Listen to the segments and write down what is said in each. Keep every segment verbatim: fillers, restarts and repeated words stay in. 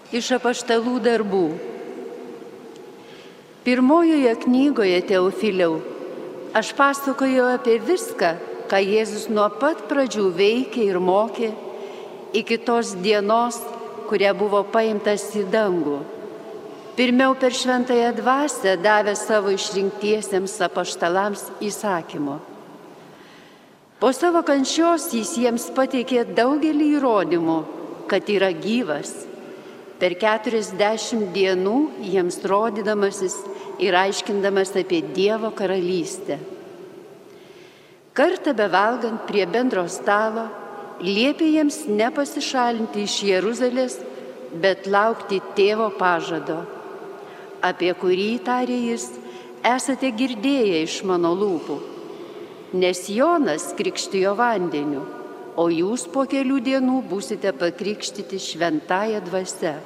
Iš apaštalų darbų. Pirmojoje knygoje, Teofiliau, aš pasakoju apie viską, ką Jėzus nuo pat pradžių veikė ir mokė, iki tos dienos, kuria buvo paimtas į dangų. Pirmiau per šventąją dvasią davė savo išrinktiesiems apaštalams įsakymo. Po savo kančios jis jiems pateikė daugelį įrodymų, kad yra gyvas. Per keturiasdešimt dienų jiems rodydamasis ir aiškindamas apie Dievo karalystę. Kartą bevalgant prie bendro stalo, liepė jiems nepasišalinti iš Jeruzalės, bet laukti tėvo pažado, apie kurį tarė jis, esate girdėję iš mano lūpų. Nes Jonas krikštijo vandeniu, o jūs po kelių dienų būsite pakrikštyti šventąja dvasia.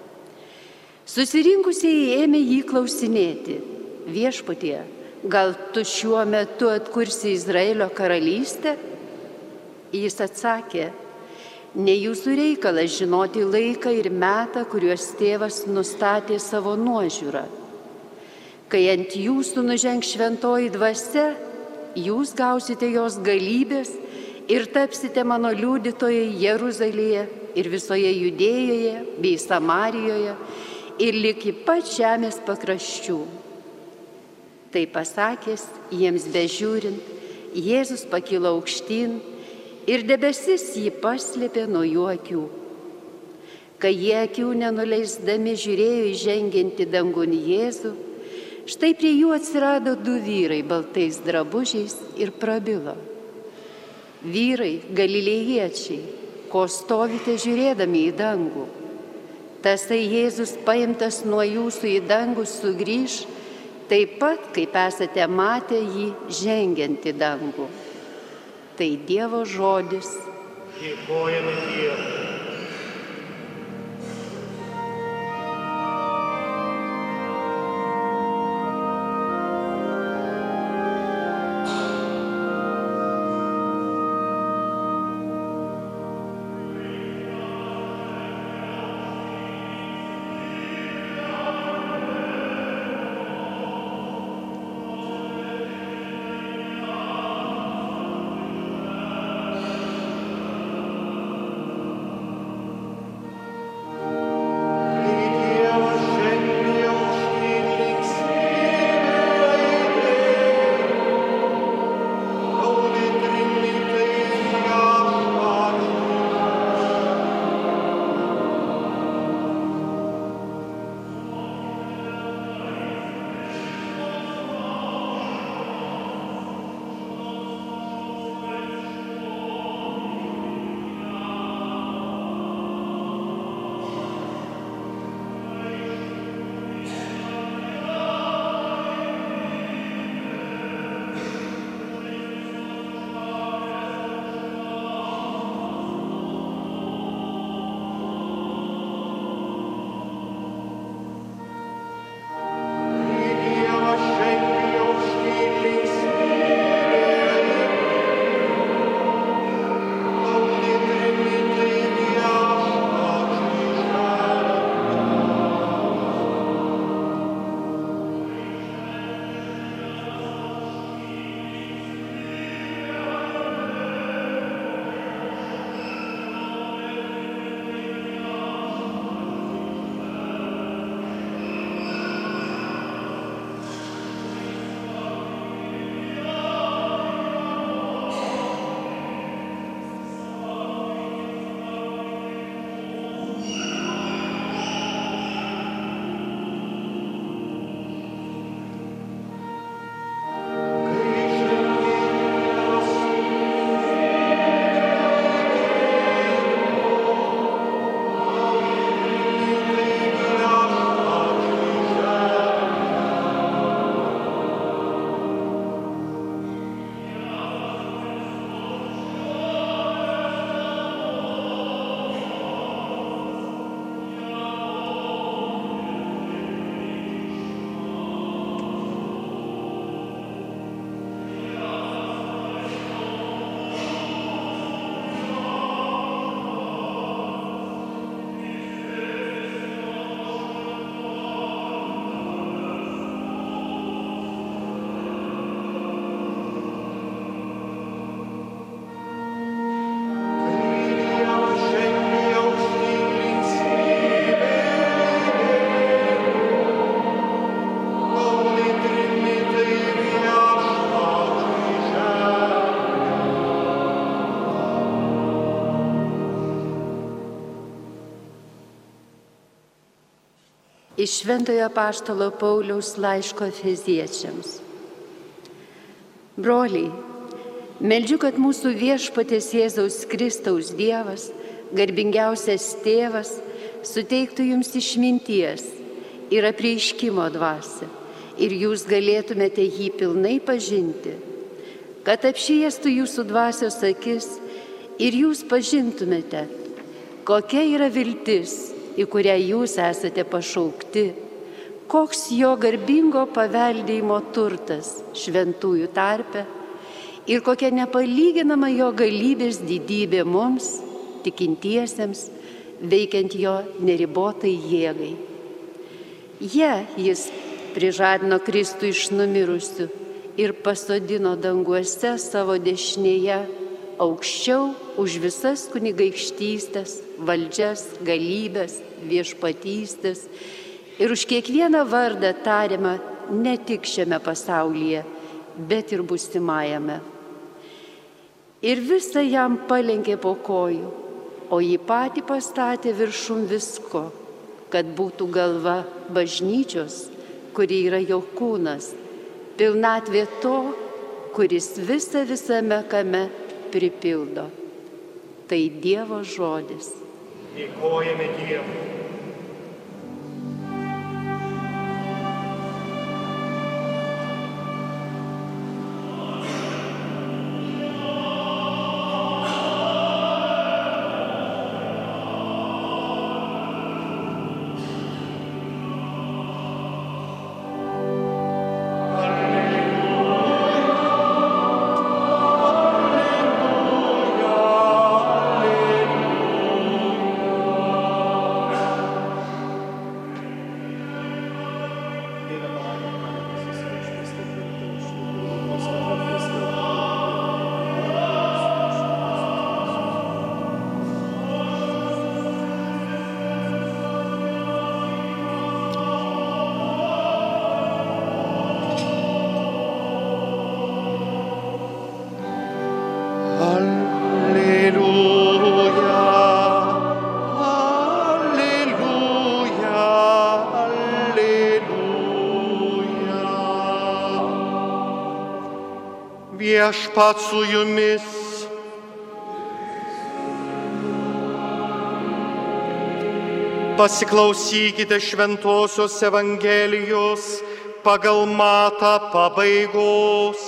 Susirinkusieji ėmė jį klausinėti: Viešpatie, gal tu šiuo metu atkursi Izraelio karalystę? Jis atsakė: ne jūsų reikalas žinoti laiką ir metą, kuriuos tėvas nustatė savo nuožiūrą. Kai ant jūsų nužengs šventoji dvasia, jūs gausite jos galybės ir tapsite mano liudytojai Jeruzalėje ir visoje Judėjoje bei Samarijoje ir ligi pat žemės pakraščių. Tai pasakęs, jiems bežiūrint, Jėzus pakilo aukštyn ir debesis jį paslėpė nuo jų akių. Kai jie akių nenuleisdami žiūrėjo įžengiantį dangun Jėzų, štai prie jų atsirado du vyrai baltais drabužiais ir prabilo: vyrai, galilėjiečiai, ko stovite žiūrėdami į dangų? Tasai Jėzus paimtas nuo jūsų į dangų sugrįš, taip pat, kaip esate matę jį žengiant į dangų. Tai Dievo žodis. Dėkojame Dievui. Iš Šventojo Apaštalo Pauliaus laiško Efeziečiams. Broliai, meldžiu, kad mūsų viešpaties Jėzaus Kristaus Dievas, garbingiausias Tėvas, suteiktų jums išminties ir apreiškimo dvasią, ir jūs galėtumėte jį pilnai pažinti, kad apšviestų jūsų dvasios akis ir jūs pažintumėte, kokia yra viltis, į kurią jūs esate pašaukti, koks jo garbingo paveldėjimo turtas šventųjų tarpe ir kokia nepalyginama jo galybės didybė mums, tikintiesiems, veikiant jo neribotai jėgai. Jie jis prižadino Kristų iš numirusių ir pasodino danguose savo dešinėje, aukščiau už visas kunigaikštystės, valdžias, galybės, viešpatystės ir už kiekvieną vardą tariamą ne tik šiame pasaulyje, bet ir būsimajame. Ir visą jam palenkė po kojų, o jį patį pastatė viršum visko, kad būtų galva bažnyčios, kuri yra jo kūnas, pilnatvė to, kuris visą visame kame pripildo. Tai Dievo žodis. Dėkojame Dievui. Viešpats su jumis. Pasiklausykite Šventosios Evangelijos pagal Matą pabaigos.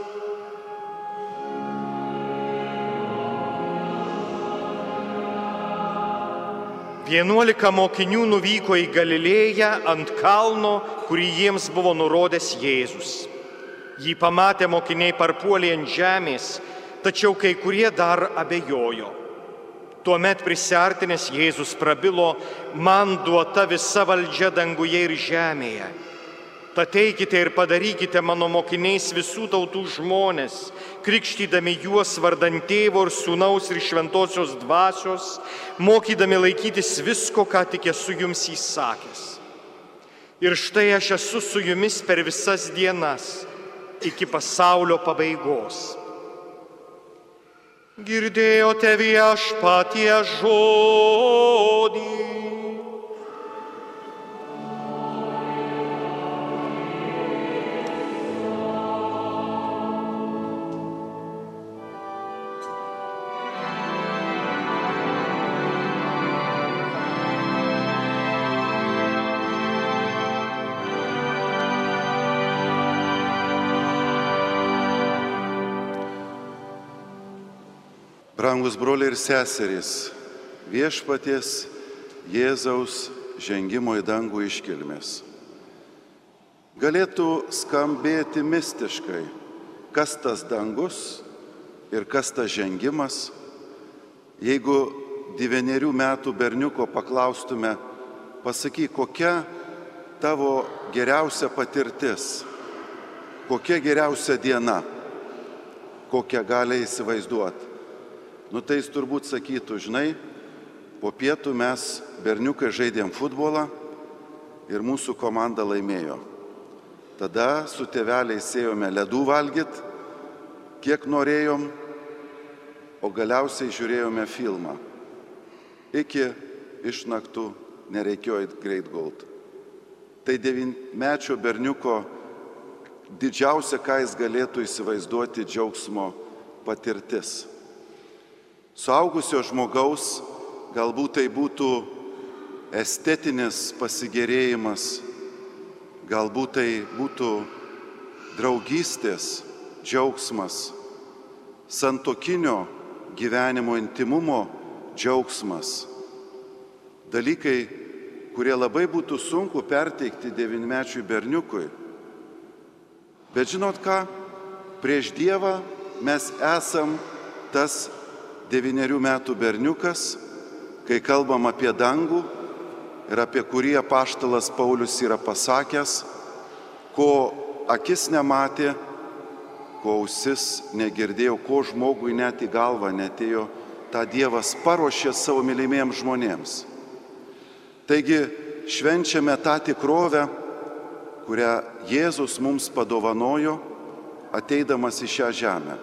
Vienuolika mokinių nuvyko į Galilėją ant kalno, kurį jiems buvo nurodęs Jėzus. Jį pamatę mokiniai parpuolė ant žemės, tačiau kai kurie dar abejojo. Tuomet prisiartinęs Jėzus prabilo, man duota visa valdžia danguje ir žemėje. Tad eikite ir padarykite mano mokiniais visų tautų žmones, krikštydami juos vardant Tėvo ir Sūnaus ir Šventosios dvasios, mokydami laikytis visko, ką tik esu jums įsakęs. Ir štai aš esu su jumis per visas dienas, iki pasaulio pabaigos. Girdėjote Viešpaties žodį. Brangus broliai ir seserys, Viešpaties Jėzaus žengimo į dangų iškilmės. Galėtų skambėti mistiškai, kas tas dangus ir kas tas žengimas, jeigu devynierių metų berniuko paklaustume, pasakyk, kokia tavo geriausia patirtis, kokia geriausia diena, kokią gali įsivaizduoti. Nu tai jis turbūt sakytų, žinai, po pietų mes berniukai žaidėm futbolą ir mūsų komanda laimėjo. Tada su tėveliais ėjome ledų valgyt, kiek norėjom, o galiausiai žiūrėjome filmą. Iki išnaktų nereikėjo greit gult. tai devynmečio berniuko didžiausia, ką jis galėtų įsivaizduoti, džiaugsmo patirtis. Suaugusio žmogaus galbūt tai būtų estetinis pasigėrėjimas, galbūt tai būtų draugystės džiaugsmas, santuokinio gyvenimo intimumo džiaugsmas. Dalykai, kurie labai būtų sunku perteikti devynmečiui berniukui. Bet žinot ką, prieš Dievą mes esam tas devynerių metų berniukas, kai kalbam apie dangų ir apie kurį apaštalas Paulius yra pasakęs, ko akis nematė, ko ausis negirdėjo, ko žmogui net į galvą netėjo, tą Dievas paruošė savo mylimiems žmonėms. Taigi švenčiame tą tikrovę, kurią Jėzus mums padovanojo, ateidamas į šią žemę.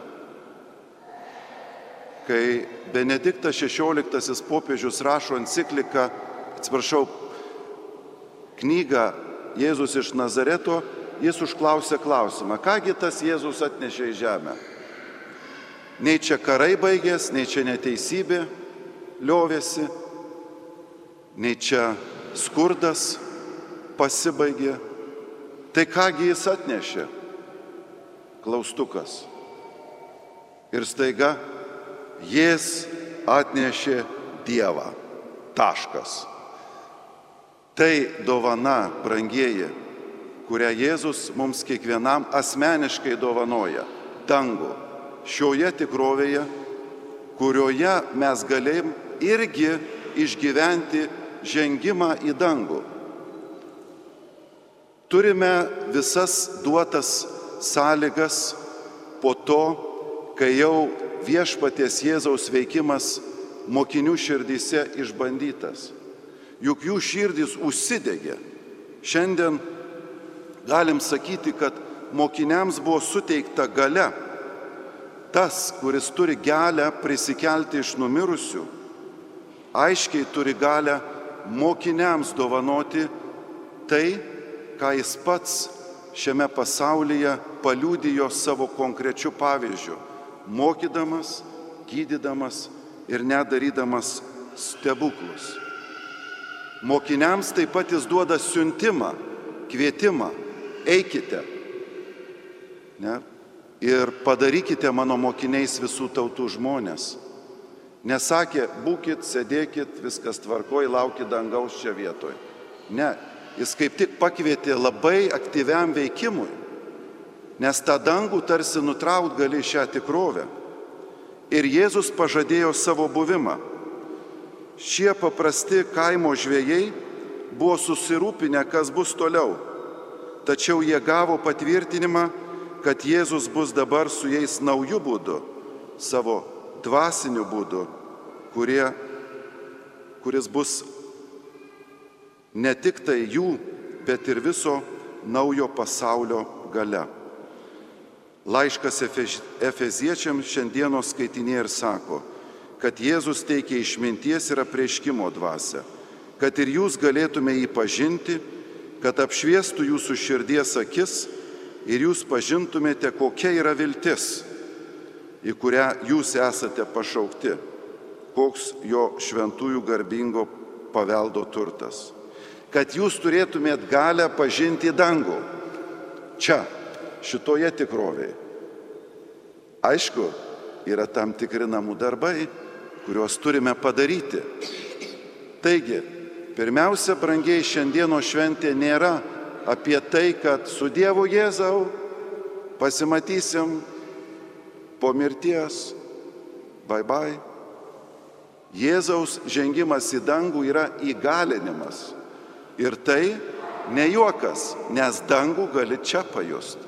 Kai Benediktas šešioliktasis popiežius rašo encikliką, atsiprašau, knygą Jėzus iš Nazareto, jis užklausė klausimą, kągi tas Jėzus atnešė į žemę. Nei čia karai baigės, nei čia neteisybė liovėsi, nei čia skurdas pasibaigė. Tai kągi jis atnešė? Klaustukas. Ir staiga jis atnešė Dievą. Taškas. Tai dovana, brangieji, kurią Jėzus mums kiekvienam asmeniškai dovanoja. Dangų. Šioje tikrovėje, kurioje mes galėjom irgi išgyventi žengimą į dangų. Turime visas duotas sąlygas po to, kai jau viešpaties Jėzaus veikimas mokinių širdyse išbandytas. Juk jų širdys užsidegė. Šiandien galim sakyti, kad mokiniams buvo suteikta galia. Tas, kuris turi galią prisikelti iš numirusių, aiškiai turi galią mokiniams dovanoti tai, ką jis pats šiame pasaulyje paliudijo savo konkrečiu pavyzdžiu, mokydamas, gydydamas ir nedarydamas stebuklus. Mokiniams taip pat jis duoda siuntimą, kvietimą, eikite, ne? Ir padarykite mano mokiniais visų tautų žmonės. Nesakė, būkit, sėdėkit, viskas tvarkoj, laukit dangaus čia vietoj. Ne, jis kaip tik pakvietė labai aktyviam veikimui, nes tą dangų tarsi nutraukt gali šią tikrovę. Ir Jėzus pažadėjo savo buvimą. Šie paprasti kaimo žvejai buvo susirūpinę, kas bus toliau, tačiau jie gavo patvirtinimą, kad Jėzus bus dabar su jais naujų būdų, savo dvasinių būdų, kurie, kuris bus ne tik tai jų, bet ir viso naujo pasaulio galia. Laiškas Efeziečiams šiandienos skaitinėje ir sako, kad Jėzus teikia išminties ir apreiškimo dvasią, kad ir jūs galėtume jį pažinti, kad apšviestų jūsų širdies akis ir jūs pažintumėte, kokia yra viltis, į kurią jūs esate pašaukti, koks jo šventųjų garbingo paveldo turtas. Kad jūs turėtumėt galę pažinti dangų. Čia, šitoje tikrovėje. Aišku, yra tam tikri namų darbai, kuriuos turime padaryti. Taigi, pirmiausia, brangiai, šiandieno šventė nėra apie tai, kad su Dievu Jėzau pasimatysim po mirties, bye bye. Jėzaus žengimas į dangų yra įgalinimas. Ir tai ne juokas, nes dangų gali čia pajusti.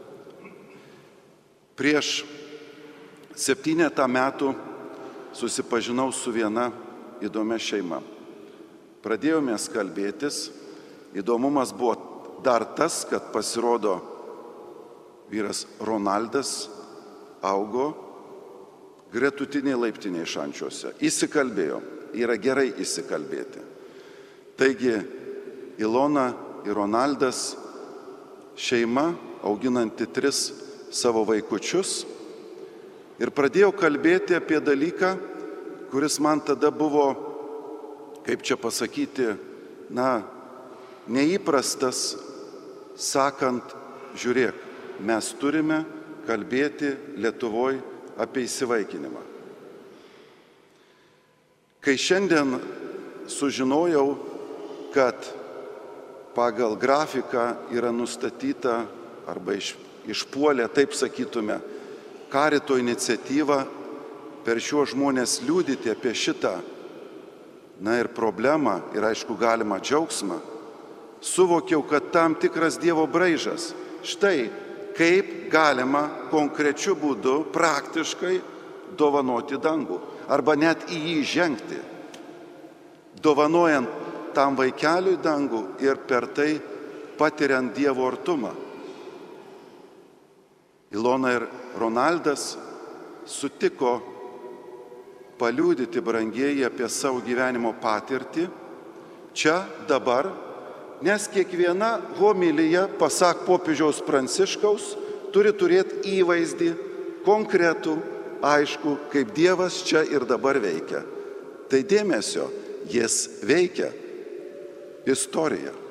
Prieš septynetą metų susipažinau su viena įdomia šeima. Pradėjome kalbėtis, įdomumas buvo dar tas, kad pasirodo vyras Ronaldas augo gretutiniai laiptiniai Šančiuose. Įsikalbėjo, yra gerai įsikalbėti. Taigi Ilona ir Ronaldas šeima, auginanti tris savo vaikučius. Ir pradėjau kalbėti apie dalyką, kuris man tada buvo, kaip čia pasakyti, na, neįprastas, sakant, žiūrėk, mes turime kalbėti Lietuvoje apie įsivaikinimą. Kai šiandien sužinojau, kad pagal grafiką yra nustatyta arba iš, išpuolė, taip sakytume, Karito iniciatyva per šiuos žmonės liudyti apie šitą, na ir problemą, ir aišku galima džiaugsmą, suvokiau, kad tam tikras Dievo braižas. Štai kaip galima konkrečiu būdu praktiškai dovanoti dangų arba net į jį žengti, dovanojant tam vaikeliui dangų ir per tai patiriant Dievo artumą. Ilona ir Ronaldas sutiko paliudyti, brangieji, apie savo gyvenimo patirtį čia, dabar, nes kiekviena homilija, pasak popiežiaus Pranciškaus, turi turėti įvaizdį konkretų, aišku, kaip Dievas čia ir dabar veikia. Tai dėmesio, jis veikia istoriją.